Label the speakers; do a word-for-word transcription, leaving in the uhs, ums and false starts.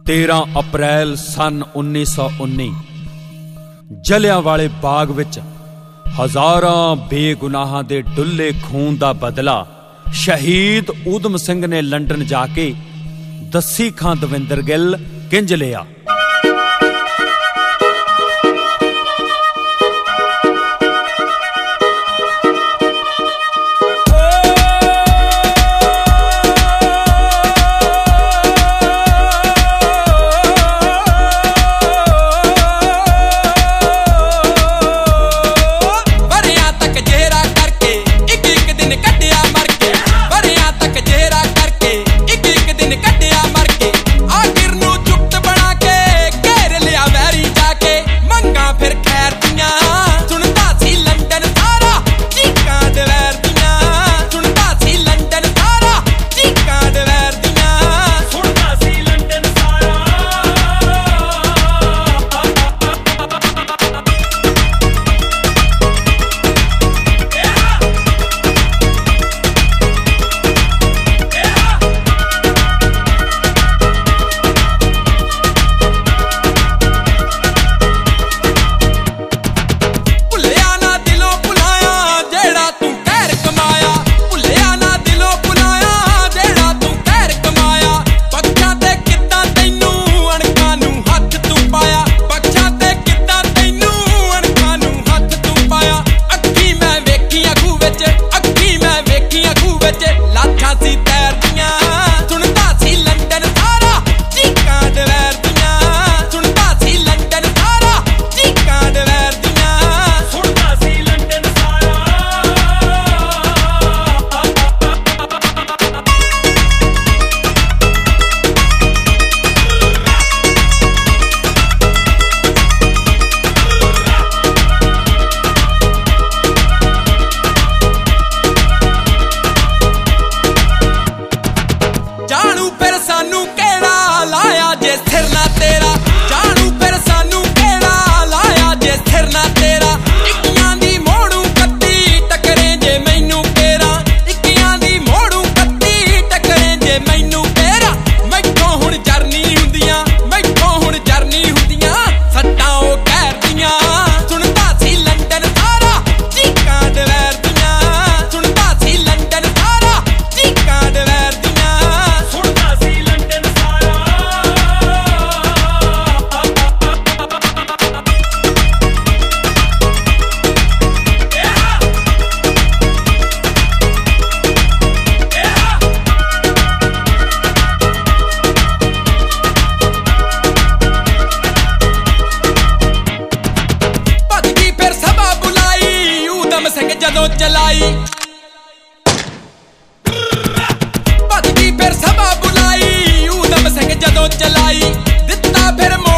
Speaker 1: तेरह अप्रैल सन उन्नीस सौ उन्नी जलियांवाले बाग विच हज़ारां बेगुनाहां दे डुल्ले खून दा बदला शहीद ऊधम सिंह ने लंडन जाके दस्सी खां दविंदर गिल किंज लिया।
Speaker 2: ਜਦੋਂ ਚਲਾਈ ਭੱਜ ਗਈ ਫਿਰ ਸਭਾ ਬੁਲਾਈ ਊਧਮ ਸਿੰਘ ਜਦੋਂ ਚਲਾਈ ਦਿੱਤਾ ਫਿਰ